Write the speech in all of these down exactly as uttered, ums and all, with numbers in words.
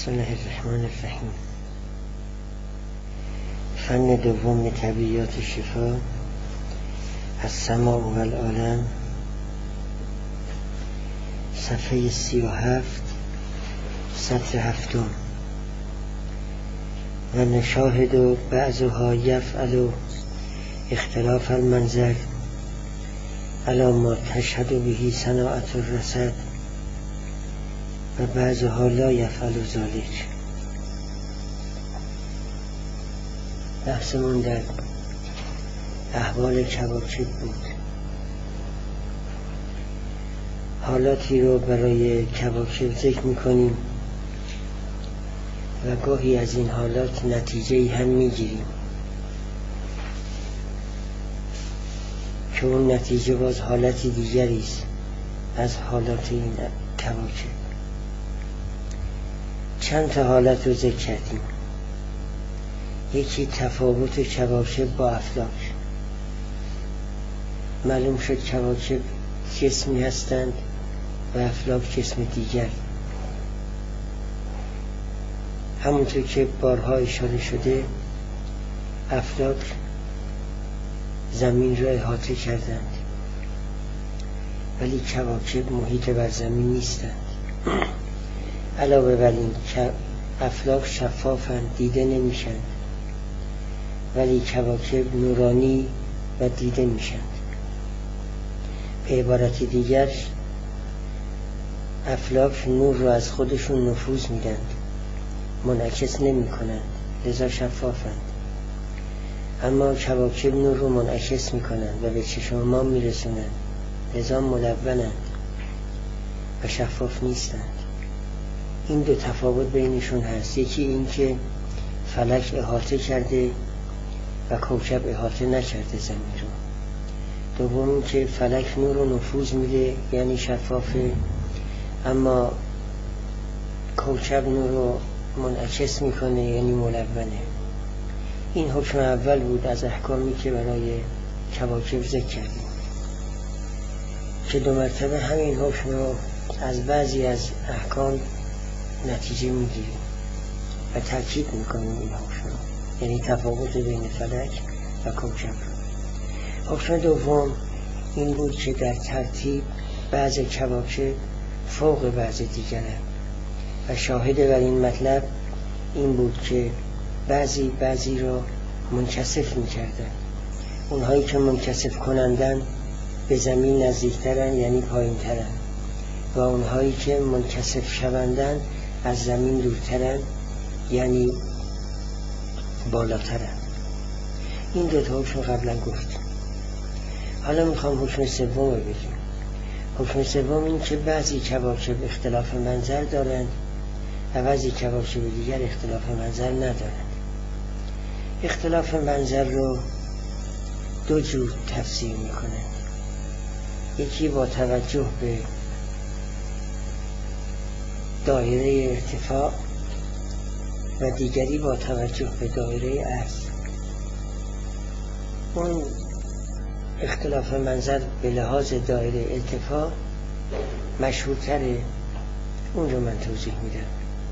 بسم الله الرحمن الرحیم. فن دوم طبیعیات شفا، السماع و العالم، صفحه سی و هفت، سطر هفتم. و نشاهد بعضها یفعل اختلاف المنظر علی ما تشهد به صناعة الرصد و بعضها لا یفعل ذلك. بحثمون در احوال کواکب بود. حالاتی رو برای کواکب ذکر میکنیم و گاهی از این حالات نتیجه‌ای هم میگیریم که اون نتیجه باز حالتی دیگری است از حالات این کواکب. چند تا حالت رو ذکر کردیم. یکی تفاوت کواکب با افلاک. معلوم شد کواکب جسمی هستند و افلاک جسم دیگر. همونطور که بارها اشاره شده، افلاک زمین را احاطه کردند ولی کواکب محیط بر زمین نیستند. علاوه بر این افلاک شفافند، دیده نمیشند، ولی کواکب نورانی و دیده میشند. به عبارت دیگر افلاک نور را از خودشون نفوذ میدند، منعکس نمی کنند، لذا شفافند. اما کواکب نور رو منعکس می کنند و به چشم ما می رسونند، لذا ملونند و شفاف نیستند. این دو تفاوت بینشون هست. یکی این که فلک احاطه کرده و کوکب احاطه نکرده زمین رو. دوم این که فلک نور رو نفوذ میده، یعنی شفافه، اما کوکب نور رو منعکس میکنه، یعنی ملونه. این حکم اول بود از احکامی که برای کواکب ذکر کردیم که دو مرتبه همین حکم رو از بعضی از احکام نتیجه میگیریم و تاکید میکنیم این حکم رو، یعنی تفاوت بین فلک و کوکب رو. حکم دوم این بود که در ترتیب بعض کواکب فوق بعض دیگرند و شاهد بر این مطلب این بود که بعضی بعضی را منکسف میکردن. اونهایی که منکسف کنندن به زمین نزدیکترن، یعنی پایین ترن، و اونهایی که منکسف شوندن از زمین دورترن، یعنی بالاترن. این دو تا حکم قبلا گفتیم. حالا میخوام حکم سوم رو بگیم. حکم سوم این که بعضی کواکب اختلاف منظر دارند و بعضی کواکب دیگر اختلاف منظر ندارند. اختلاف منظر رو دو جور تفسیر میکنند. یکی با توجه به دایره ارتفاع و دیگری با توجه به دایره عرض. اون اختلاف منظر به لحاظ دایره ارتفاع مشهورتره، اون رو من توضیح میدم.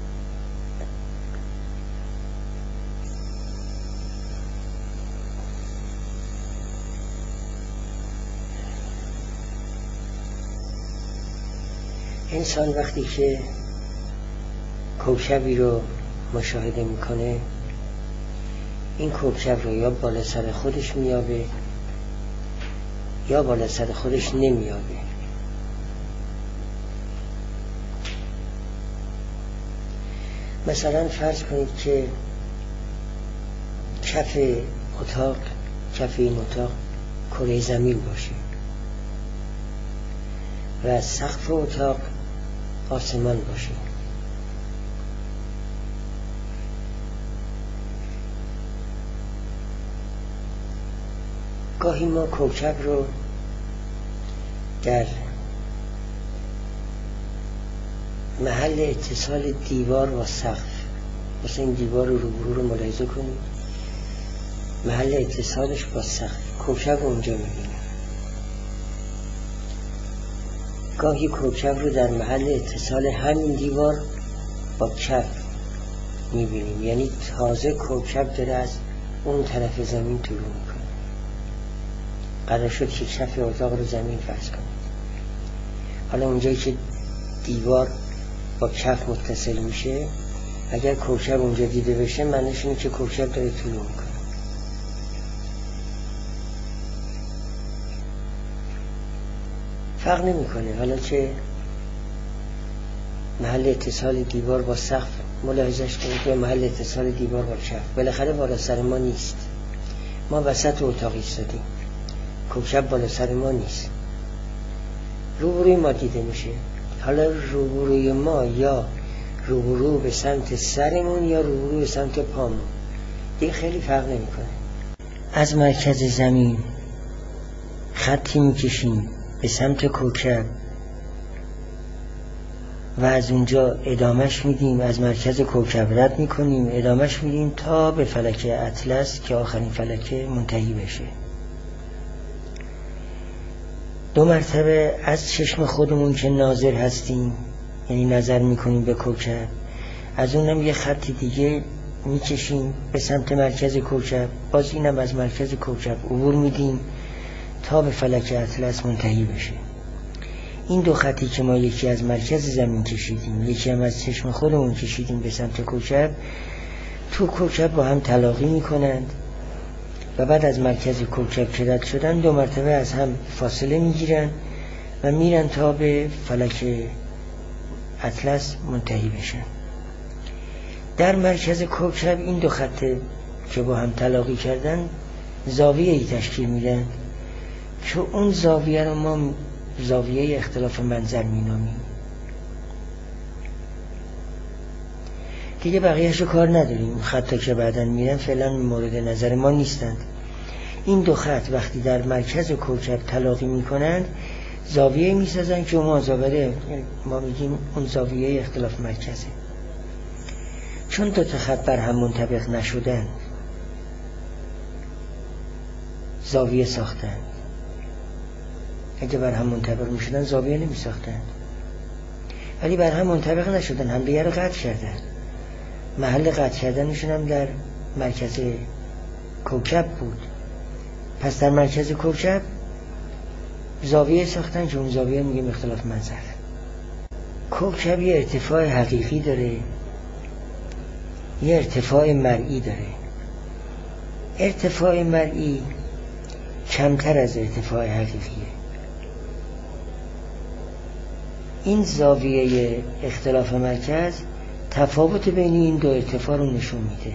انسان وقتی که کوکبی رو مشاهده میکنه، این کوکب رو یا بالا سر خودش میابه یا بالا سر خودش نمیابه. مثلا فرض کنید که کف اتاق کف این اتاق کره زمین باشه و از سقف اتاق آسمان باشه. گاهی ما کوکب رو در محل اتصال دیوار با سقف، مثلا این دیوار رو روبرو رو ملاحظه کنید، محل اتصالش با سقف، کوکب رو اونجا میبینیم. گاهی کوکب رو در محل اتصال همین دیوار با کف میبینیم، یعنی تازه کوکب داره از اون طرف زمین طلوع میکنه. قرار شد که کف اتاق رو زمین فرض کنید. حالا اونجایی که دیوار با کف متصل میشه، اگر کوکب اونجا دیده بشه معنیش اینه که کوکب داره طلوع میکنه. فرق نمیکنه حالا که محل اتصال دیوار با سقف ملاحظش کنید یا محل اتصال دیوار با کف، بالاخره بالا سر ما نیست. ما وسط اتاق ایستادیم، کوکب بالا سر ما نیست، روبروی ما دیده میشه. حالا روبروی ما یا روبرو به سمت سرمون یا روبرو به سمت پامون، این خیلی فرق نمیکنه. از مرکز زمین خطی میکشیم به سمت کوکب و از اونجا ادامش میدیم، از مرکز کوکب رد میکنیم، ادامش میدیم تا به فلک اطلس که آخرین فلک منتهی بشه. دو مرتبه از چشم خودمون که ناظر هستیم، یعنی نظر میکنیم به کوکب، از اونم یه خط دیگه میکشیم به سمت مرکز کوکب، باز اینم از مرکز کوکب عبور میدیم تا به فلک اطلس منتهی بشه. این دو خطی که ما یکی از مرکز زمین کشیدیم، یکی هم از چشم خودمون کشیدیم به سمت کوکب، تو کوکب با هم تلاقی میکنند و بعد از مرکز کوکب که رد شدن دو مرتبه از هم فاصله میگیرن و میرن تا به فلک اطلس منتهی بشن. در مرکز کوکب این دو خط که با هم تلاقی کردن زاویه ای تشکیل میدن که اون زاویه رو ما زاویه اختلاف منظر مینامیم. دیگه بقیه‌شو کار نداریم، خطا که بعداً میرن فعلا مورد نظر ما نیستند. این دو خط وقتی در مرکز کوکب تلاقی میکنند زاویه میسازن که ما زاویه ما میگیم اون زاویه اختلاف مرکزه. چون دو تا خط بر هم منطبق نشدن زاویه ساختن، اگه بر هم منطبق میشدن زاویه نمی ساختن، ولی بر هم منطبق نشدن، هم دیگر رو قطع کردن. محل قطع کردنشون هم در مرکز کوکب بود. پس در مرکز کوکب زاویه ساختن که اون زاویه میگیم اختلاف منظر. کوکب یه ارتفاع حقیقی داره، یه ارتفاع مرئی داره. ارتفاع مرئی کمتر از ارتفاع حقیقیه. این زاویه اختلاف مرکز تفاوت بین این دو ارتفاع رو نشون میده.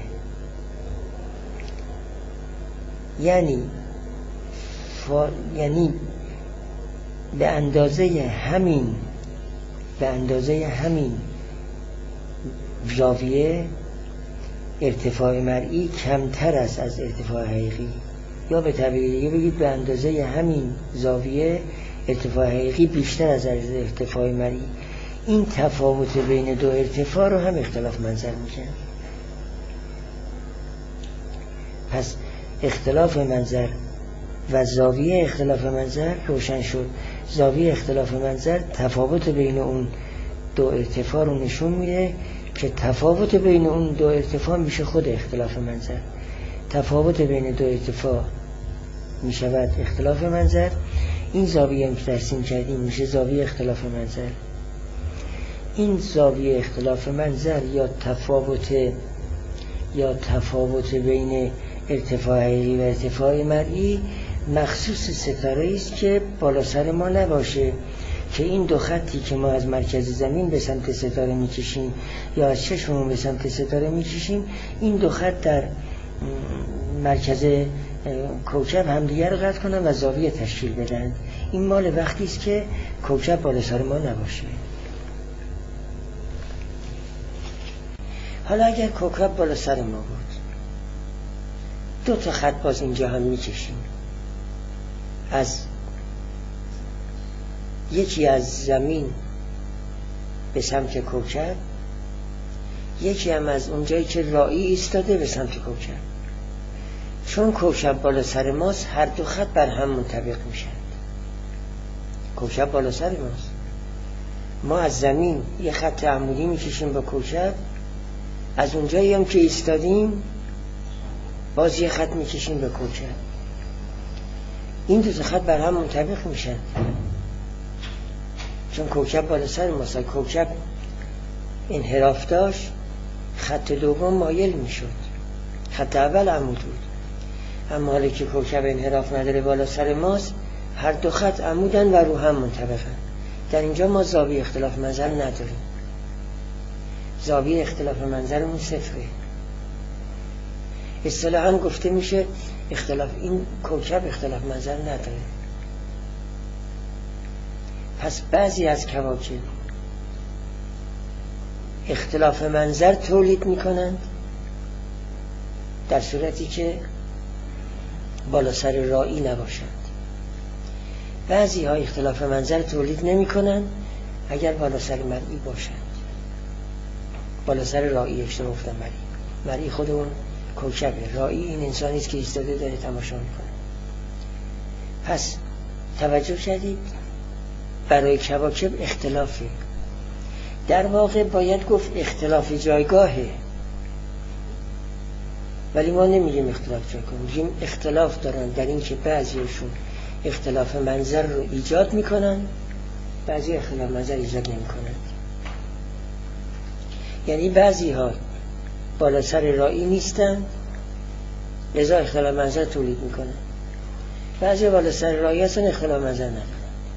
یعنی فا... یعنی به اندازه همین به اندازه همین زاویه ارتفاع مرئی کمتر است از ارتفاع حقیقی، یا به تعبیر دیگه بگید به اندازه همین زاویه ارتفاع حقیقی بیشتر از ارتفاع مرئی. این تفاوت بین دو ارتفاع رو هم اختلاف منظر میگن. پس اختلاف منظر و زاویه اختلاف منظر روشن شد. زاویه اختلاف منظر تفاوت بین اون دو ارتفاع رو نشون میده که تفاوت بین اون دو ارتفاع میشه خود اختلاف منظر. تفاوت بین دو ارتفاع میشود اختلاف منظر. این زاویه هم که ترسیم کردیم میشه زاویه اختلاف منظر. این زاویه اختلاف منظر یا تفاوت یا تفاوت بین ارتفاع حقیقی و ارتفاع مرئی مخصوص ستاره است که بالا سر ما نباشه، که این دو خطی که ما از مرکز زمین به سمت ستاره میکشیم یا از چشممون به سمت ستاره میکشیم، این دو خط در مرکز کوکب همدیگر رو قطع کنن و زاویه تشکیل بدن. این مال وقتی است که کوکب بالا سر ما نباشه. حالا اگر کوکب بالا سر ما بود، دو تا خط باز اینجا هم میکشیم، از یکی از زمین به سمت کوکب، یکی هم از اونجایی که رائی ایستاده به سمت کوکب. چون کوکب بالا سر ماست هر دو خط بر هم منطبق میشن. کوکب بالا سر ماست، ما از زمین یه خط عمودی میکشیم با کوکب از اونجایی هم که ایستادیم باز یه خط میکشیم به کوکب. این دو تا خط بر هم منطبق میشن چون کوکب بالا سر ماست. کوکب انحراف داشت، خط دوم مایل میشد، خط اول عمود بود. اما حالا که کوکب انحراف نداره بالا سر ماست، هر دو خط عمودن و رو هم منطبقن. در اینجا ما زاویه اختلاف منظر نداریم. زاویه اختلاف منظرمون صفره. اصطلاحاً گفته میشه اختلاف این کوکب اختلاف منظر نداره. پس بعضی از کواکب اختلاف منظر تولید میکنند در صورتی که بالا سر رائی نباشند. بعضی ها اختلاف منظر تولید نمی کنند اگر بالا سر مرئی باشند. بالا سر رائی اشتباه گفتم، مرئی مرئی خود اون کوکبه، رائی این انسانی است که ایستاده داره تماشا میکنه. پس توجه کردید برای کواکب اختلافه. در واقع باید گفت اختلاف جایگاهه، ولی ما نمیگیم اختلاف جایگاه، میگیم اختلاف دارن در این که بعضیشون اختلاف منظر رو ایجاد میکنن، بعضی اختلاف منظر ایجاد نمیکنن. یعنی بعضی ها بالا سر رائی نیستن لذا اختلاف منظر تولید میکنن، بعضی بالا سر رائی هستن اختلاف منظر ندارن.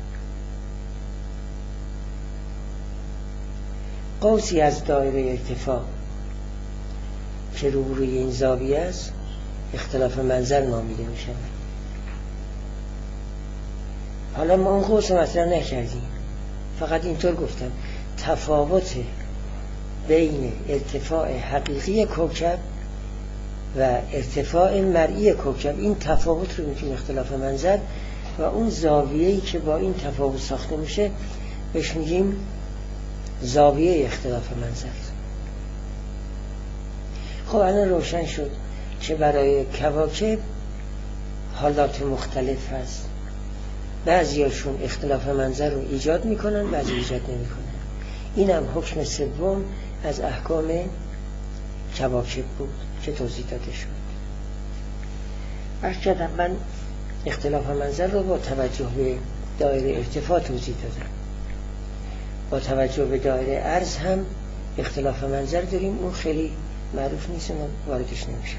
قوسی از دایره ارتفاع که روبروی این زاویه است اختلاف منظر نامیده میشه. حالا ما اون قوس مطرح نکردیم، فقط اینطور گفتم تفاوت بین ارتفاع حقیقی کوکب و ارتفاع مرئی کوکب، این تفاوت رو میتونیم اختلاف منظر و اون زاویه‌ای که با این تفاوت ساخته میشه بهش میگیم زاویه اختلاف منظر. خب الان روشن شد که برای کواکب حالات مختلف هست. بعضیاشون اختلاف منظر رو ایجاد میکنن، بعضی ایجاد نمیکنن. این هم حکم سوم از احکام کواکب بود که توضیح داده شد. عرض کردم من اختلاف منظر رو با توجه به دایره ارتفاع توضیح دادم. با توجه به دایره عرض هم اختلاف منظر داریم، اون خیلی معروف نیست و واردش نمیشه.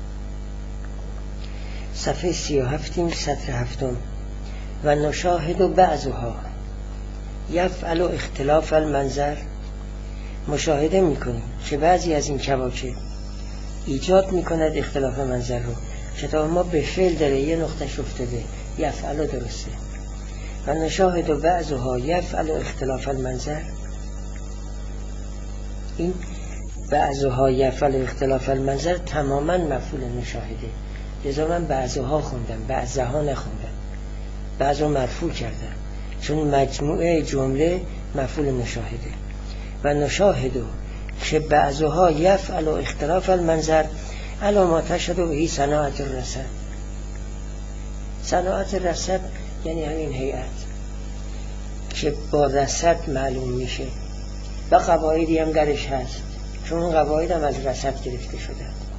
صفحه سی و هفتیم سطر هفتم. و نشاهد بعضها یفعل اختلاف المنظر، مشاهده میکنیم که بعضی از این کواکب ایجاد میکند اختلاف منظر رو. کتاب ما به فعل داره یه نقطه افتاده، یفعل درسته. و نشاهد بعضها یفعل اختلاف المنظر، این بعضها یفعل اختلاف المنظر تماما مفعول نشاهده. لذا من بعضها خوندم، بعضها نخوندم، بعضها مرفوع کردم چون مجموعه جمله مفعول نشاهده. و نشاهده که بعضها یفعل اختلاف المنظر علامات شده و هی صناعت الرصد. صناعت الرصد یعنی همین هیئت که با رصد معلوم میشه و قواعدی هم درش هست چون اون قواعد هم از رصد گرفته شده.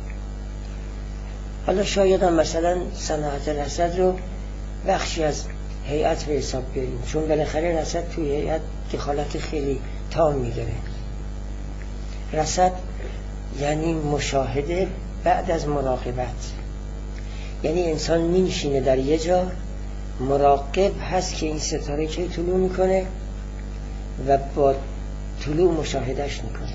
حالا شاید هم مثلا صناعت رصد رو بخشی از هیئت به حساب بیاریم چون بالاخره رصد توی هیئت دخالت خیلی تام میداره. رصد یعنی مشاهده بعد از مراقبت، یعنی انسان می‌نشینه در یه جا مراقب هست که این ستاره که طلوع میکنه و با طلوع مشاهدش میکنه،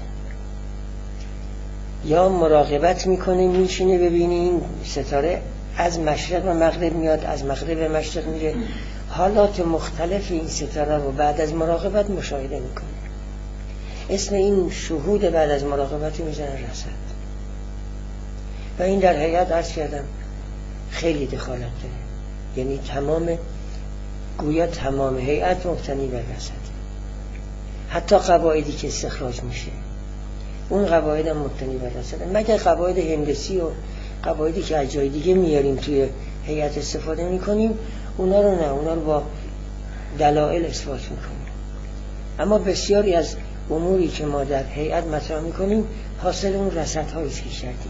یا مراقبت میکنه میشینه ببینه این ستاره از مشرق و مغرب میاد، از مغرب و مشرق میره. حالات مختلف این ستاره رو بعد از مراقبت مشاهده میکنه. اسم این شهود بعد از مراقبت میزنه رصد. و این در هیئت عرض کردم خیلی دخالت داره، یعنی تمام گویا تمام هیئت مبتنی بر رصد. حتی قواعدی که استخراج میشه اون قواعد هم مبتنی بر رصد، مگر قواعد هندسی و قواعدی که از جای دیگه میاریم توی هیئت استفاده میکنیم، اونا رو نه، اونا رو با دلایل اثبات میکنیم. اما بسیاری از اموری که ما در هیئت مطرح میکنیم حاصل اون رصدهایی که کردیم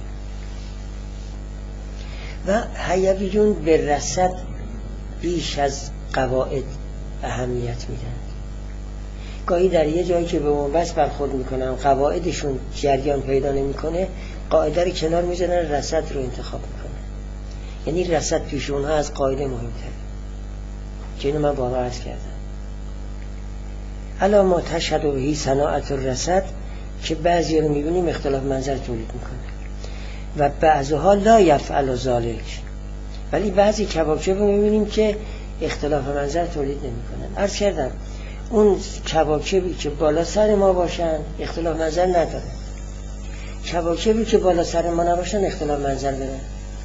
و حیویون به رصد بیش از قواعد اهمیت میدن. گاهی در یه جایی که به بنبست برخورد میکنن قواعدشون جریان پیدا نمیکنه، قاعده رو کنار میذارن، رصد رو انتخاب میکنن. یعنی رصد پیش اونها از قاعده مهمتره که اینو من بارها عرض کردم. الا ما تشهد بهی صناعت الرصد که بعضی رو میبینیم اختلاف منظر تولید میکنه و بعضها لا یفعل ذلک، ولی بعضی کبابچه رو میبینیم که اختلاف منظر تولید نمیکنن. عرض کردم اون کبابچه‌ای که بالا سر ما باشن اختلاف منظر نداره، کبابچه‌ای که بالا سر ما نباشن اختلاف منظر دارن.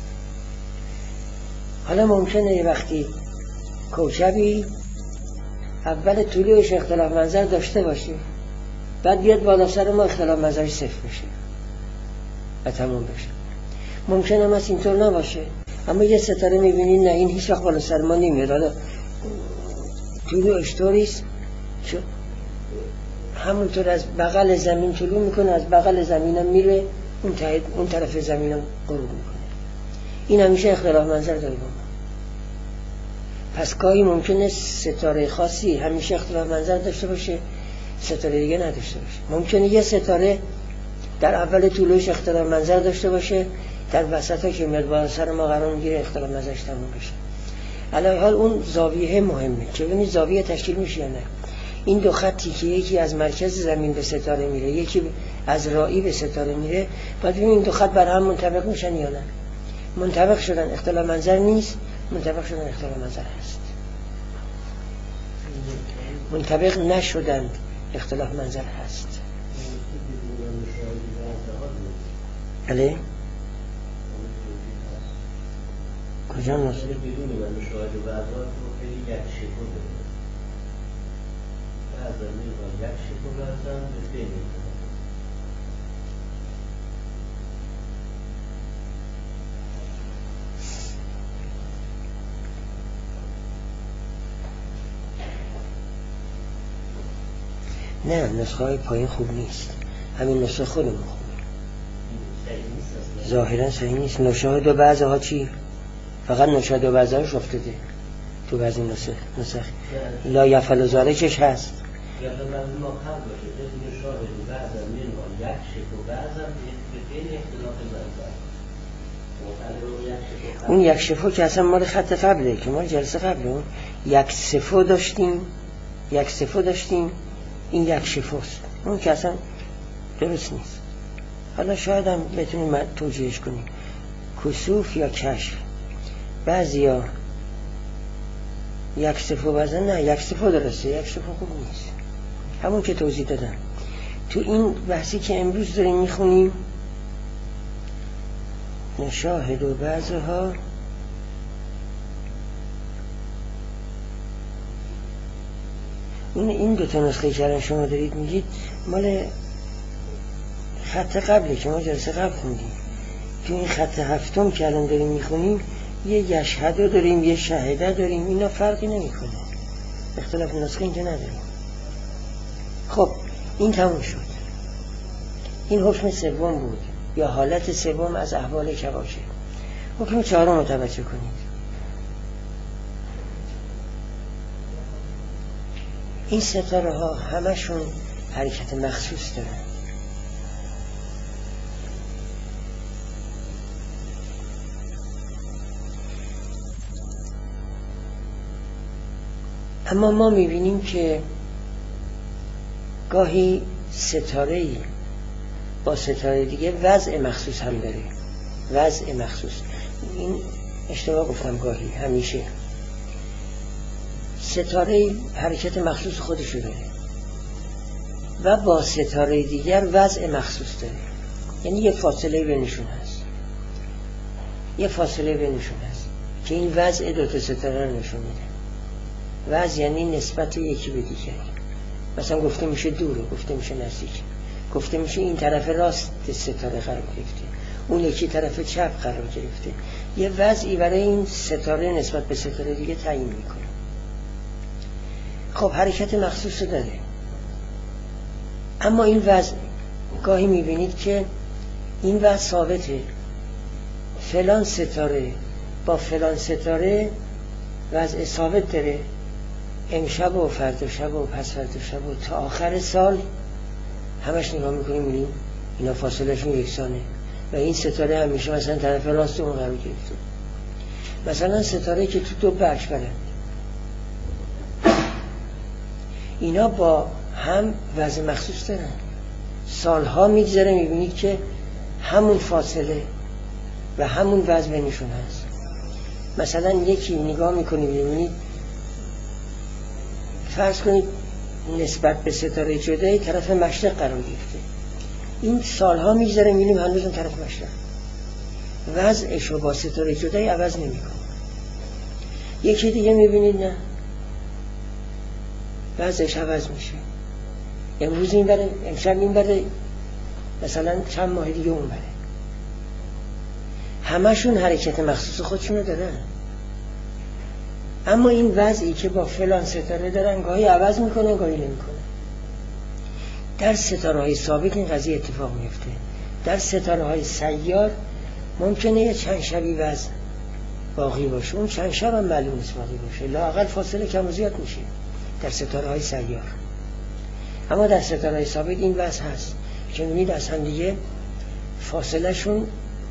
حالا ممکنه یه وقتی کوچبی اول طلوعش اختلاف منظر داشته باشه، بعد بیاد بالا سر ما اختلاف منظرش صفر بشه و تموم بشه. ممکنه هم از اینطور نباشه، اما یه ستاره میبینید نه این هیچ وقت بالا سر ما نمیاد، حالا طلوعش طوریست که همونطور از بغل زمین طلوع میکنه، از بغل زمین هم میره اون, اون طرف زمین هم غروب میکنه. این همیشه اختلاف منظر داره با ما. پس گاهی ممکنه ستاره خاصی همیشه اختلاف منظر داشته باشه، ستاره دیگه نداشته باشه. ممکنه یه ستاره در اول طلوعش اختلاف منظر داشته باشه، در وسط ها که میاد بالا سر ما قرار میگیره اختلاف منظرش تموم بشه. علی حال اون زاویه مهمه که ببینید زاویه تشکیل میشه یا نه. این دو خطی که یکی از مرکز زمین به ستاره میره، یکی از رائی به ستاره میره، بعد ببینید این دو خط بر هم منطبق میشن یا نه. منطبق شدن اختلاف منظر نیست، منطبق شدن اختلاف منظر هست. منطبق نشدن اختلاف منظر هست. بله؟ کجا نست؟ بدون من مشاهده و بعضا تو خیلی یک شکل داره، بعضا میگن یک شکل هستن به بین نه، نسخه های پایین خوب نیست، همین نسخه خودمون خوبه، ظاهرا صحیح نیست. نشاهد و بعضه ها چی؟ فقط نشاهد و بعضه هاش افتاده تو بعضی نسخه نسخه لا یفعل ذلکش هست. یا به من ما خط باشه که نشاهد و بعضا میگن یک شکل و بعضا به بین اختلاف منظر. اون یک شفو که اصلا مال خط قبله، که مال جلسه قبله اون یک صفو داشتیم، یک صفو داشتیم، این یک شفوست، اون که اصلا درست نیست. حالا شاید هم بتونیم توجیهش کنیم کسوف یا کشف. بعضی ها یک صفو بزن، نه یک صفو درسته، یک صفو خوب نیست، همون که توضیح دادم. تو این بحثی که امروز داریم میخونیم نشاهد و بعضی ها این این دو تا نسخه که شما دارید میگید مال خط قبله که ما جلسه قبل خوندیم. تو این خط هفتم که الان داریم میخونیم یه یشهده داریم، یه شهده داریم، اینا فرقی نمیکنه، اختلاف نسخه اینجا نداریم. خب این تموم شد. این حکم سوم بود یا حالت سوم از احوال کبابچه. حکم چهارم رو توجه کنید. این ستاره ها همشون حرکت مخصوص دارن. اما ما میبینیم که گاهی ستاره‌ای با ستاره دیگه وضع مخصوص هم داره، وضع مخصوص. این اشتباه گفتم، گاهی همیشه ستاره حرکت مخصوص خودشو داره و با ستاره دیگر وضع مخصوص داره. یعنی یه فاصله بینشون هست، یه فاصله بینشون هست که این وضع دو تا ستاره رو نشون میده. وضع یعنی نسبت یکی به دیگری. مثلا گفته میشه دوره، گفته میشه نزدیک، گفته میشه این طرف راست ستاره قرار گرفته، اون یکی طرف چپ قرار گرفته. یه وضعی برای این ستاره نسبت به ستاره دیگه تعیین میکنه. خب حرکت مخصوص داره. اما این وضع گاهی میبینید که این وضع ثابته، فلان ستاره با فلان ستاره وضع ثابت داره، امشب و فردا شب و پس فردا شب و تا آخر سال همش نگاه میکنیم میبینیم اینا فاصلهشون یکسانه و این ستاره همیشه مثلا طرف راست اون قرار گرفته. مثلا ستاره که تو دو بخش برند، اینا با هم وضع مخصوص دارن، سالها میگذره میبینید که همون فاصله و همون وضع بینشون هست. مثلا یکی نگاه میکنید میبینید فرض کنید نسبت به ستاره جدایی طرف مشرق قرار گرفته، این سالها میگذره میبینیم هنوز اون طرف مشرق، وضعشو با ستاره جدایی عوض نمیکنه. یکی دیگه میبینید نه، وضعش عوض میشه، امروز این بره، امشب این بره، مثلا چند ماه دیگه اون بره. همشون حرکت مخصوص خودشونو دارن، اما این وضعی که با فلان ستاره دارن گاهی عوض میکنه گاهی نمیکنه. در ستاره های ثابت این قضیه اتفاق میفته. در ستاره های سیار ممکنه یه چند شبی وضع باقی باشه، اون چند شب هم معلوم نیست باقی باشه، لااقل فاصله کم و زیاد میشه در ستاره های سیار. اما در ستاره های ثابت این وضع هست که میبینید از هم دیگه فاصله شون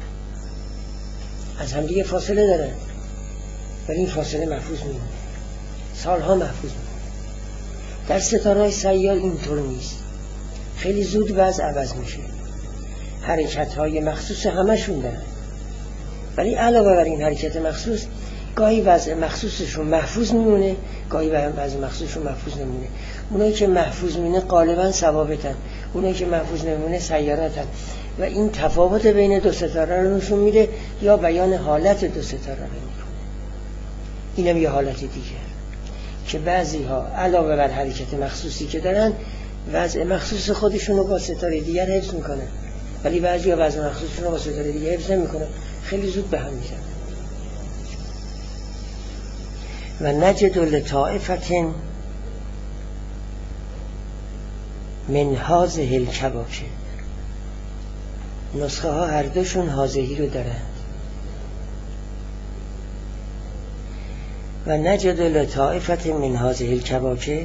از هم دیگه فاصله دارن ولی این فاصله محفوظ میمونه، سالها محفوظ میمونه. در ستاره های سیار اینطور نیست، خیلی زود وضع عوض میشه، حرکت های مخصوص همشون دارن، ولی علاوه بر این حرکت مخصوص گاهی وضع مخصوصشون محفوظ میمونه، گاهی وضع مخصوصشون محفوظ نمیمونه. اونایی که محفوظ میمونه غالبا ثوابتن، اونایی که محفوظ نمیمونه سیاراتن و این تفاوت بین دو ستاره رو نشون میده یا بیان حالت دو ستاره رو میکنه. اینم یه حالت دیگه که بعضی ها علاوه بر حرکت مخصوصی که دارن وضع مخصوص خودشون رو با ستاره دیگر حفظ میکنن، ولی بعضی ها وضع مخصوصشون رو با ستاره دیگر حفظ نمیکنن، خیلی زود به هم میزنن. و نجد لطائفة من هذه الکواکب، نسخه ها هر دوشون هذهی رو دارند. و نجد لطائفة من هذه الکواکب،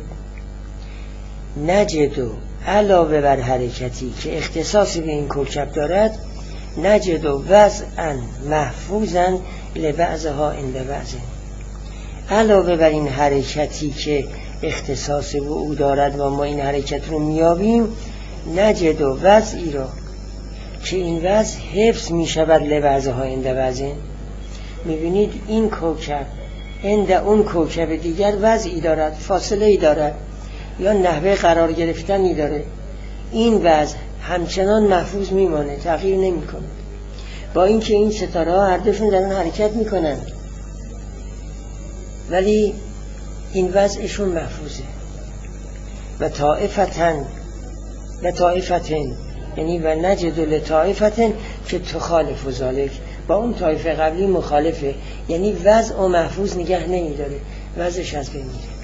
نجد علاوه بر حرکتی که اختصاصی به این کوکب دارد، نجد وضعا محفوظا لبعضها عند بعض، علاوه بر این حرکتی که اختصاص به او دارد و ما این حرکت رو میابیم، نجد وضعی را که این وضع حفظ میشود لبعضها عند بعض. میبینید این کوکب عند اون کوکب دیگر وضعی دارد، فاصله ای دارد یا نحوه قرار گرفتنی داره، این وضع همچنان محفوظ میمانه، تغییر نمیکنه، با اینکه این ستاره ها هر دوشون دارن حرکت میکنن ولی این وضعشون محفوظه. و طائفتن و طائفتن یعنی و نجد لطائفتن که تخالف و ذالک، با اون طایفه قبلی مخالفه، یعنی وضع و محفوظ نگه نمیداره، وضعش از بین میره.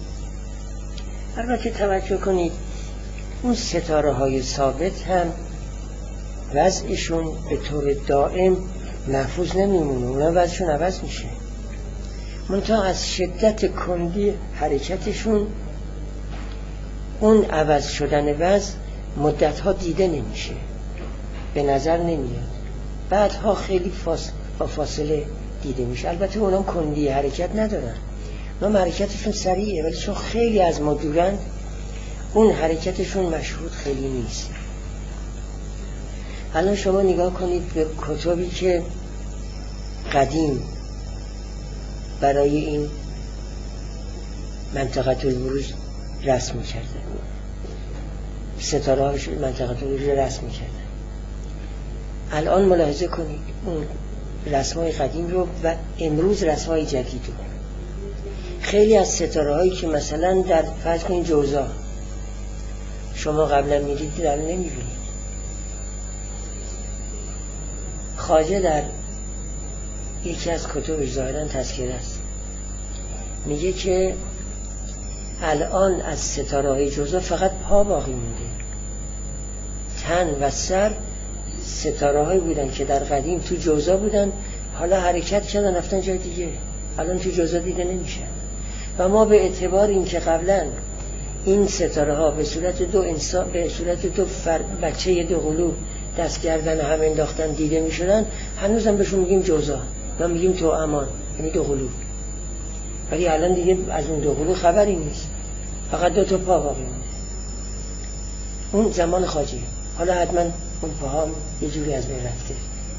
البته توجه کنید اون ستاره های ثابت هم وضعشون به طور دائم محفوظ نمیمونه، اونا وضعشون عوض میشه، منتها از شدت کندی حرکتشون اون عوض شدن وضع مدتها دیده نمیشه، به نظر نمیاد، بعدها خیلی فاصله با فاصله دیده میشه. البته اونا کندی حرکت ندارن، اونا حرکتشون سریعه ولی چون خیلی از ما دورن اون حرکتشون مشهود خیلی نیست. الان شما نگاه کنید به کتابی که قدیم برای این منطقه البروج رسم می‌کردن، ستاره هاش منطقه البروج رسم می‌کردن. الان ملاحظه کنید اون رسم‌های قدیم رو و امروز رسم‌های جدید رو. خیلی از ستاره هایی که مثلا در فرض کنید جوزا شما قبلا می‌دیدید الان نمی‌بینید. خواجه در یکی از کتبش ظاهراً تذکره است، میگه که الان از ستاره های جزا فقط پا باقی مونده، تن و سر ستاره هایی بودن که در قدیم تو جوزا بودن، حالا حرکت کردن رفتن جای دیگه، الان تو جوزا دیده نمیشن. و ما به اعتبار این که قبلا این ستاره ها به صورت دو انسان، به صورت دو فرد، بچه دو قلوب دست گردن هم انداختن دیده میشدن، هنوز هم بهشون میگیم جوزا و میگیم تو امان، یعنی دو قلوب. ولی الان دیگه از اون دو قلوب خبری نیست، فقط دو تا پا باقی مونده. اون زمان خواجه. حالا حتما اون پاها یه جوری از بین رفته.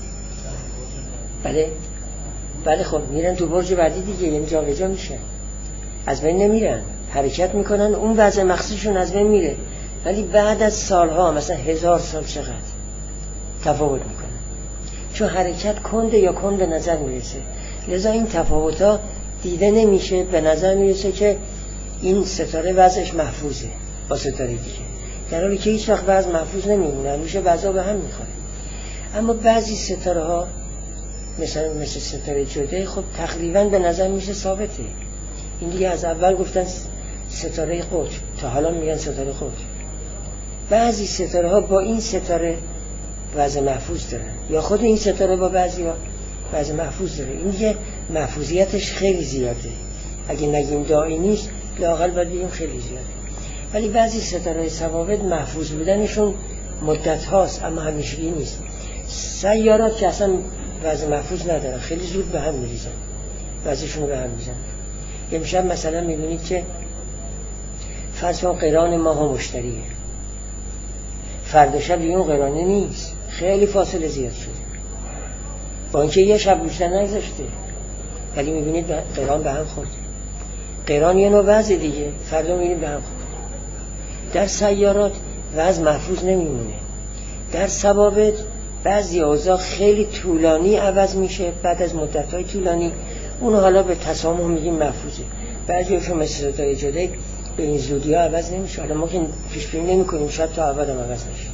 بله بله خب میرن تو برج بعدی دیگه، یعنی جا به جا میشن، از بین نمیرن، حرکت میکنن، اون وضع مخصوصشون از بین میره. ولی بعد از سالها، مثلا هزار سال چقدر تفاوت میکنن، چون حرکت کنده یا کند به نظر میرسه. لذا این تفاوتها دیده نمیشه، به نظر میرسه که این ستاره وضعش محفوظه با ستاره دیگه، در حالی که هیچ وقت وضع محفوظ نمیمونه، همیشه وضع به هم میخوره. اما بعضی ستاره ها مثلا مثل ستاره جوده خب تقریبا به نظر میشه ثابته. این دیگه از اول گفتن ستاره قطب، تا حالا میگن ستاره قطب. بعضی ستاره ها با این ستاره وضع محفوظ دارن، یا خود این ستاره با بعضی ها وضع محفوظ داره. این دیگه محفوظیتش خیلی زیاده، اگه نگیم دائمی نیست لااقل باید بگیم خیلی زیاده. ولی بعضی ستاره ثوابت محفوظ بودنشون مدت هاست، اما همیشگی نیست. سیارات که اصلا وضع محفوظ ندارن، خیلی زود به هم میریزن، وضعشون رو به هم میزن. یه شب مثلا میبینید که فرض کن قران ماه و مشتریه، فردا شب دیگه اون قرانه نیست، خیلی فاصله زیاد شده، با اینکه یه شب بیشتر نگذشته، ولی میبینید قران به هم خورده. قران یه نوع وضع دیگه، فردا میبینید به هم خورده. در سیارات وضع محفوظ نمیمونه. در ثوابت بعضی اوضاع خیلی طولانی عوض میشه، بعد از مدت‌های طولانی اون حالا به تسامح میگیم محفوظه. بعضی‌هاشون مثل ستاره جوده به این زودی‌ها عوض نمیشه، حالا ما که پیش بینی نمی‌کنیم، شاید تا ابد هم عوض نشه.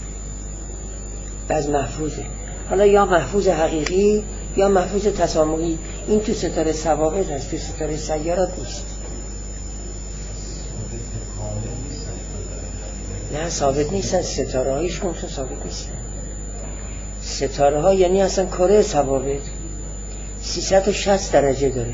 بعض محفوظه، حالا یا محفوظ حقیقی یا محفوظ تسامحی. این تو ستاره ثوابت هست، تو ستاره سیارات نیست. نه ثابت نیستن، ستاره هایش ممکن ثابت نیستن. ستاره ها یعنی اصلا کره ثوابت سیصد و شصت درجه داره.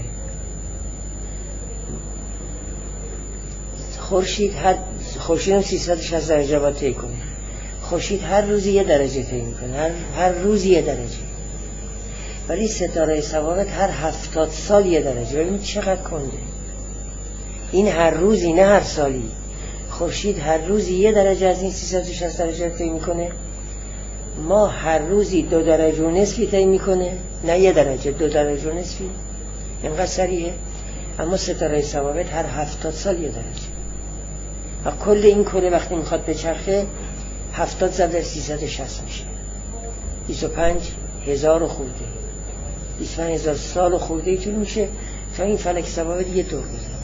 خورشید هر خورشید هم سیصد و شصت درجه باید طی کنه. خورشید هر روزی یه درجه طی میکنه، هر هر روزی یه درجه. ولی ستاره ثوابت هر هفتاد سال یه درجه. ببینید چقدر کنده. این هر روزی نه هر سالی. خورشید هر روزی یه درجه از این سیصد و شصت درجه طی میکنه. ما هر روزی دو درجه و نصفی طی میکنه، نه یه درجه، دو درجه و نصفی. اینقدر سریعه. اما ستاره ثوابت هر هفتاد سال یه درجه. و کل این کره وقتی میخواد بچرخه هفتاد ضرب سیصد و شصت میشه بیست و پنج هزار و خورده، بیست و پنج هزار سال و خورده ای طول میشه تا این فلک ثوابت یه دور بزنه.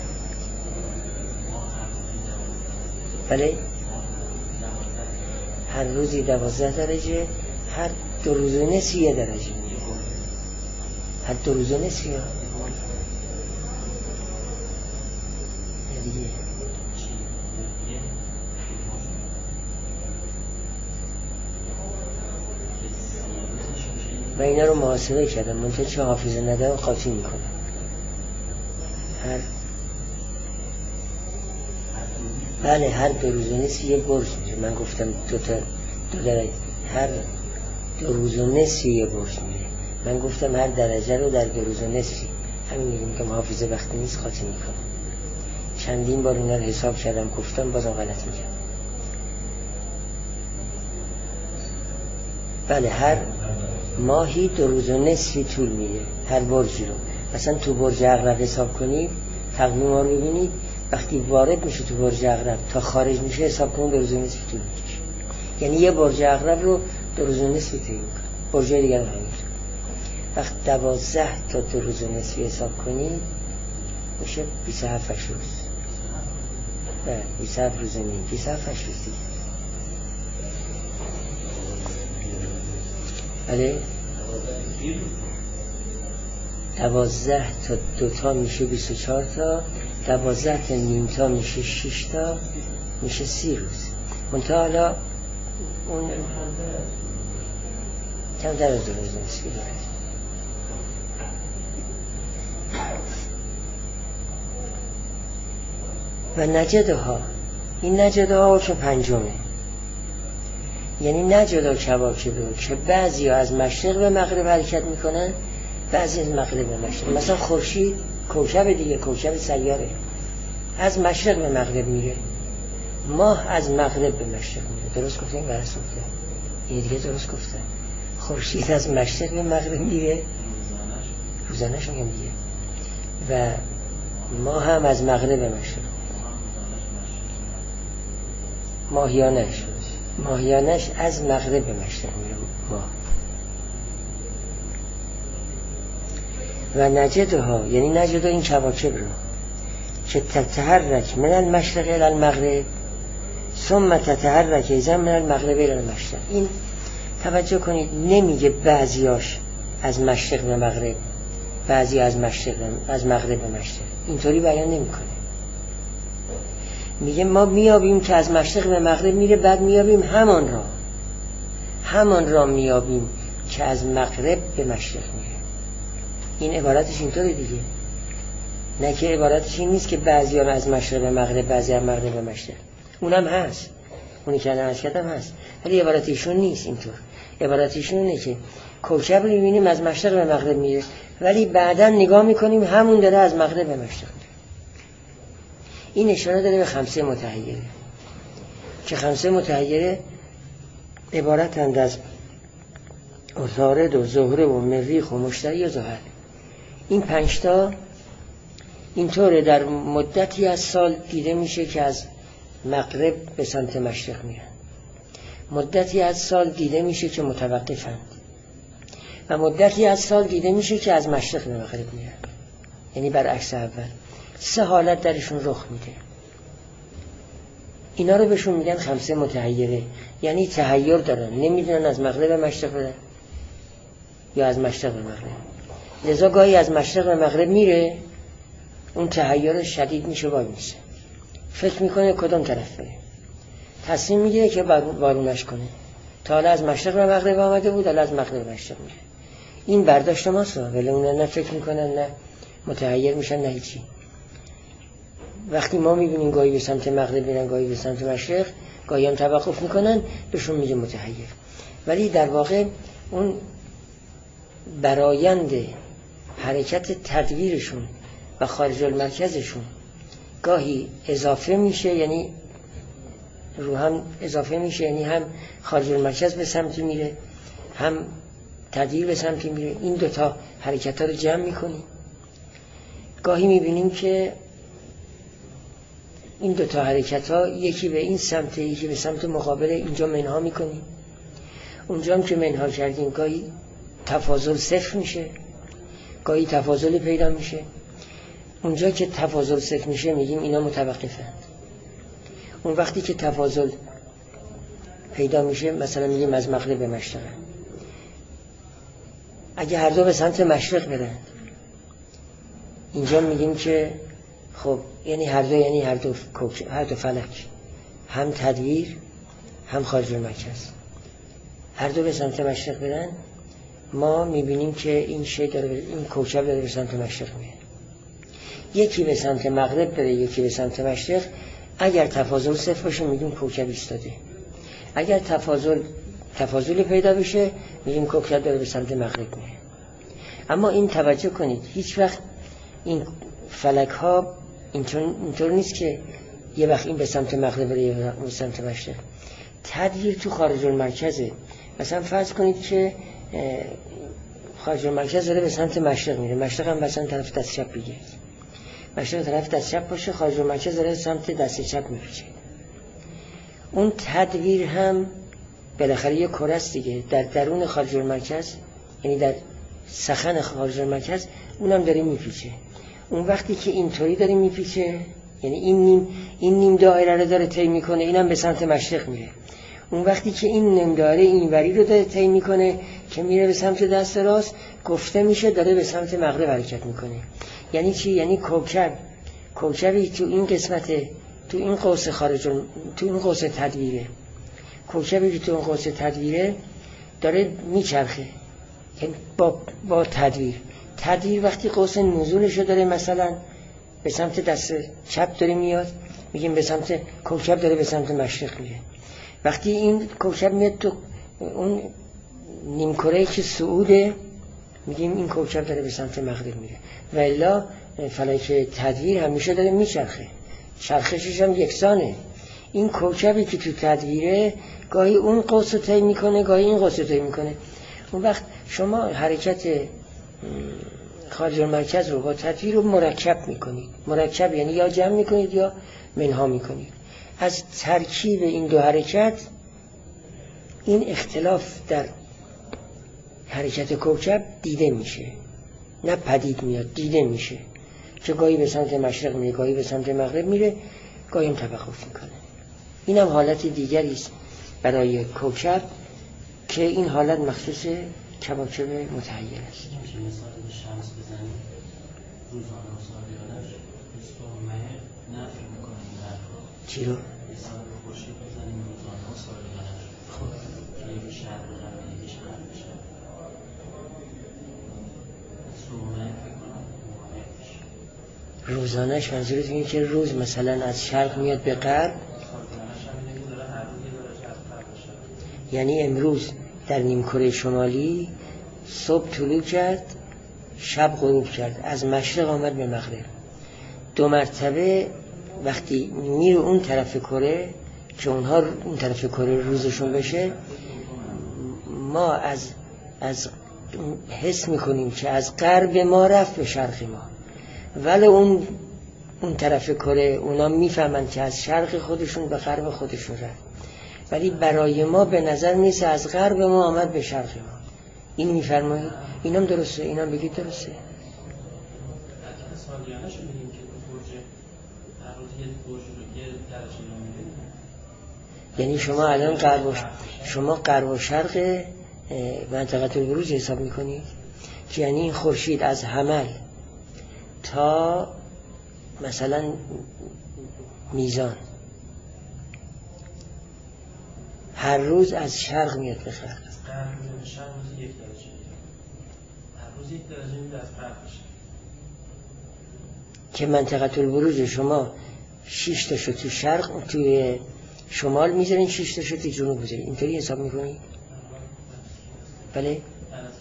بله هر روزی دوازده درجه، هر دو روز و نصفی یه درجه، هر دو روز و نصفی ها دیگه. من اینا رو محاسبه کردم، منطقه چه حافظه ندارم قاطی میکنم. هر بله هر دو روز و نصفی یک برج میشه. من گفتم دو تا دو درجه، هر دو روز و نصفی یک برج میشه. من گفتم هر درجه رو در دو روز و نصفی. همین میگم که حافظه وقتی نیست قاطی میکنم. چندین بار اینا رو حساب کردم گفتم بازم غلط میگم. بله هر ماهی دو روز و نصفی طول میده هر برجی رو. مثلا تو برج عقرب حساب کنید، تقویم ها رو ببینید، وقتی وارد میشه تو برج عقرب تا خارج میشه حساب کنید دو روز و نصفی طول میکشه. یعنی یه برج عقرب رو دو روز و نصفی طول میکنه، برجای دیگر رو همینطور. وقت دوازده تا دو روز و نصفی حساب کنید میشه بیست و هفت روز. نه بیست و هفت روز نیم، بیست و هفت روز دیگه. بله دوازده تا دوتا میشه بیست و چهار تا، دوازده تا نیم تا میشه شش تا، میشه سی روز. منتها حالا اون کمتر از دو روز نیست که و نجدها، این نجدها که پنجمه، یعنی نجدا کواکب رو که بعضی ها از مشرق به مغرب حرکت میکنن، بعضی از مغرب به مشرق. مثلا خورشید کوکب دیگه، کوکب سیاره از مشرق به مغرب میره، ماه از مغرب به مشرق میره. درست گفتم؟ درست گفتم. این دیگه درست گفتم. خورشید از مشرق به مغرب میره، روزانه‌اش میگم دیگه، و ماه هم از مغرب به مشرق. ماهیانش ماهیانش از مغرب به مشرق میره ماه. و نجدها، یعنی نجد این کواکب رو که تتحرک من المشرق الى المغرب ثم تتحرک ایضا من المغرب الى المشرق. این توجه کنید، نمیگه بعضیاش از مشرق به مغرب، بعضی از مشرق از مغرب به مشرق، اینطوری بیان نمیکنه. میگه ما میابیم که از مشرق به مغرب میره، بعد میابیم همان را همان را میابیم که از مغرب به مشرق میره. این عبارتش اینطوره دیگه، نه که عبارتش این نیست که بعضی هم از مشرق به مغرب، بعضی هم مغرب به مشرق. اونم هست، اونی که الان عرض کردم هست، ولی عبارت ایشون نیست اینطور. عبارت ایشون اینه که کوکب رو میبینیم از مشرق به مغرب میره، ولی بعدا نگاه میکنیم همون داره از مغرب به مشرق میره. این اشاره داره به خمسه متحیره که خمسه متحیره عبارتند از عطارد و زهره و مریخ و مشتری و زحل. این پنجتا اینطوره در مدتی از سال دیده میشه که از مغرب به سمت مشرق میرن، مدتی از سال دیده میشه که متوقفند، و مدتی از سال دیده میشه که از مشرق به مغرب میرن. یعنی برعکس اول، سه حالت درشون رخ میده. اینا رو بهشون میگن خمسه متحیره، یعنی تحیر دارن، نمیدونن از مغرب به مشرق برن یا از مشرق به مغرب. لذا گاهی از مشرق به مغرب میره، اون تحیر شدید میشه، وای میشه، فکر میکنه کدام طرف بره، تصمیم میگیره که بارونش کنه. تا حالا از مشرق به مغرب آمده بود، حالا از مغرب به مشرق میره. این برداشت ماست، ولی اونا نه فکر میکنن، نه متحیر میشن، نه هیچی. وقتی ما میبینیم گاهی به سمت مغرب میرن، گاهی به سمت مشرق، گاهی هم توقف میکنن، بهشون میگه متحیر. ولی در واقع اون برایند حرکت تدویرشون و خارج المرکزشون گاهی اضافه میشه، یعنی رو هم اضافه میشه، یعنی هم خارج المرکز به سمتی میره، هم تدویر به سمتی میره. این دوتا حرکت ها رو جمع میکنیم. گاهی میبینیم که این دوتا حرکت ها یکی به این سمت، یکی به سمت مقابل، اینجا منها میکنیم، اونجا هم که منها کردیم گاهی تفاضل صفر میشه، گاهی تفاضل پیدا میشه. اونجا که تفاضل صفر میشه میگیم اینا متوقفند. اون وقتی که تفاضل پیدا میشه مثلا میگیم از مغرب به مشرق. اگه هر دو به سمت مشرق برن، اینجا میگیم که خب یعنی هر دو، یعنی هر دو کوکب، هر دو فلک، هم تدویر هم خارج المرکز، هر دو به سمت مشرق برن، ما میبینیم که این شی داره، این کوکب داره به سمت مشرق میره. یکی به سمت مغرب بره، یکی به سمت مشرق، اگر تفاضل صفر باشه میگیم کوکب ایستاده. اگر تفاضل تفاضل پیدا بشه میگیم کوکب داره به سمت مغرب میره. اما این توجه کنید، هیچ وقت این فلک ها اینطور, اینطور نیست که یه وقت این به سمت مغرب بره، یه وقت به سمت مشرق. تدویر تو خارج المرکزه. مثلا فرض کنید که خارج المرکز داره به سمت مشرق میره، مشرق هم مثلا طرف دست چپ بگیره، مشرق طرف دست چپ باشه، خارج المرکز داره سمت دست چپ میپیچه. اون تدویر هم بالاخره یه کره است دیگه، در درون خارج المرکز، یعنی در سخن خارج المرکز، اونم داره میپیچه. اون وقتی که اینطوری داره میپیچه، یعنی این نیم این نیم دایره رو داره طی میکنه، اینم به سمت مشرق میره. اون وقتی که این نیم دایره این وری رو داره طی میکنه که میره به سمت دست راست، گفته میشه داره به سمت مغرب حرکت میکنه. یعنی چی؟ یعنی کوکب کوکبی تو این قسمت، تو این قوس خارج، تو این قوس تدویره، کوکبی که تو اون قوس تدویره داره میچرخه با با تدویر. تدویر وقتی قوس نزولش رو داره مثلا به سمت دست چپ داره میاد، میگیم به سمت کوکب داره به سمت مشرق میره. وقتی این کوکب میاد تو اون نیمکره‌ای که صعوده، میگیم این کوکب داره به سمت مغرب میره. و الا فلک تدویر همیشه داره میچرخه، چرخشش هم یکسانه. این کوکبی که تو تدویره گاهی اون قوس رو طی میکنه، گاهی این قوس رو طی میکنه. اون وقت شما حرکت خارج المرکز رو با تدویر رو مرکب میکنید. مرکب یعنی یا جمع میکنید یا منها میکنید. از ترکیب این دو حرکت این اختلاف در حرکت کوکب دیده میشه، نه پدید میاد، دیده میشه که گاهی به سمت مشرق میره، گاهی به سمت مغرب میره، گاهی هم توقف میکنه. این هم حالت دیگری است برای کوکب که این حالت مخصوص کواکب متحیر است. میشه مثال به شمس بزنیم، روزانه و سالیانش سومه نفی میکنه این حرف رو. چی رو؟ مثال به خورشید بزنیم روزانه و سالیانش، خب که یکی شهر بزنیم یکی شهر بشه سومه فکر کنم موحد بشه. روزانش منظورت اینه که روز مثلا از شرق میاد به غرب، سالیانش هم اینه که داره هر روز یه درجه از غرب بشه. یعنی امروز در نیمکره شمالی صبح طلوع کرد، شب غروب کرد، از مشرق آمد به مغرب. دو مرتبه وقتی میره اون طرف کره که اونها اون طرف کره روزشون بشه، ما از از حس میکنیم که از غرب ما رفت به شرق ما، ولی اون اون طرف کره اونا میفهمن که از شرق خودشون به غرب خودشون رفت، ولی برای ما به نظر میسه از غرب ما آمد به شرق ما. این میفرمایید؟ اینم درسته، اینم بگید درسته. حتی سالیانش رو میگیم که برج هر روز یه برج رو یه درجه رو میگیم. یعنی شما الان غرب و شما غرب و شرق منطقه البروج حساب میکنید که یعنی این خورشید از حمل تا مثلا میزان هر روز از شرق میاد به غرب. از غرب میاد به شرق روز یک درجه. هر روز یک درجه میاد از غرب بشه. که منطقه البروج شما شش تاشو تو شرق توی شمال میذارین، شش تاشو تو جنوب میذارین. اینطوری حساب میکنید؟ بله؟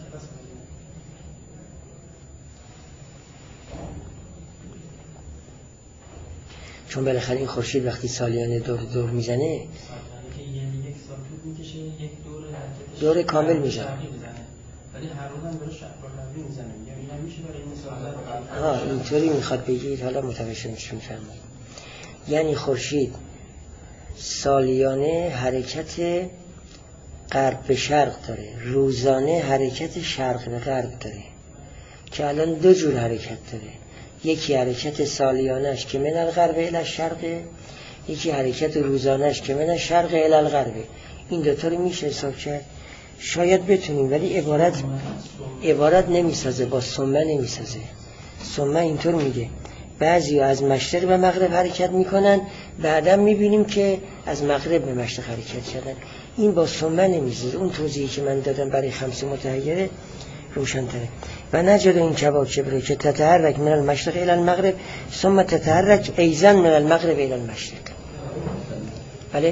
چون بالاخره این خورشید وقتی سالیانه دور دور میزنه، سالیانه که یعنی یک سال طول میکشه، یک دور حرکتش دور کامل میزنه. ولی هر روز هم داره شب قمری میزنه. یعنی میشه برای این مثال ها اینطوری میخواد بگید، حالا متوجه میشم میفرمایید. یعنی خورشید سالیانه حرکت غرب به شرق داره، روزانه حرکت شرق به غرب داره، که الان دو جور حرکت داره. یکی حرکت سالیانش که من الغرب الی الشرق، یکی حرکت روزانش که من الشرق الی الغرب. این دوتا رو میشه حساب کرد. شاید بتونیم، ولی عبارت عبارت نمیسازه، با سمه نمیسازه. سمه اینطور میگه بعضی از مشرق به مغرب حرکت میکنن، بعدا میبینیم که از مغرب به مشرق حرکت کردن. این با سمه نمیسازه. اون توضیحی که من دادم برای خمس متحیره روشن‌تره. و نجد این کواکب رو که تتحرک من المشرق الى المغرب ثم تتحرک ایضا من المغرب الى المشرق. بله؟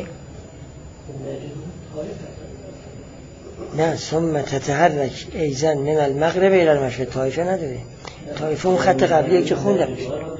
نه، ثم تتحرک ایضا من المغرب الى المشرق. طایفه نداره. طایفه اون خط قبلیه که خوندم.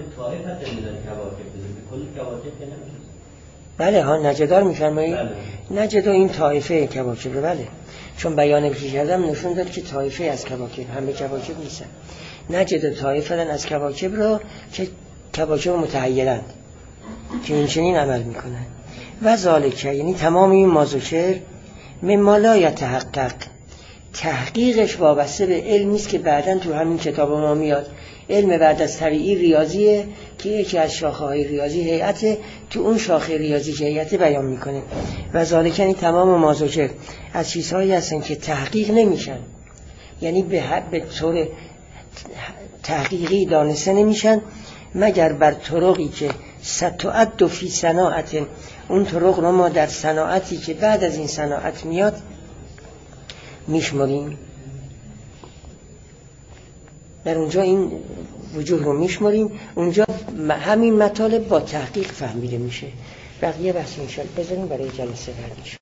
بله ها، نجدار میفرمایید؟ نجد این طایفه کواکب رو. بله، چون بیانه که کردم نشون داد که طایفه از کواکب، همه کواکب نیستن. نجد طایفه از کواکب رو که کواکب متحیرند که این چنین عمل میکنن. و ذالک یعنی تمام این مازوکر مما لا یتحقق، تحقیقش وابسته به علمی است که بعداً تو همین کتاب ما میاد. علم بعد از طبیعی ریاضیه که یکی از شاخه‌های ریاضی هیئت، تو اون شاخه ریاضی که هیئت بیان میکنه. و ذالک یعنی تمام مازوکر از چیزهایی هستن که تحقیق نمیشن، یعنی به به طور تحقیقی دانسته نمیشن مگر بر طرقی که ستعد فی صناعت، اون طرق رو ما در صناعتی که بعد از این صناعت میاد میشماریم، در اونجا این وجوه رو میشماریم، اونجا همین مطالب با تحقیق فهمیده میشه. بقیه بحث انشاءالله بذاریم برای جلسه بعدی.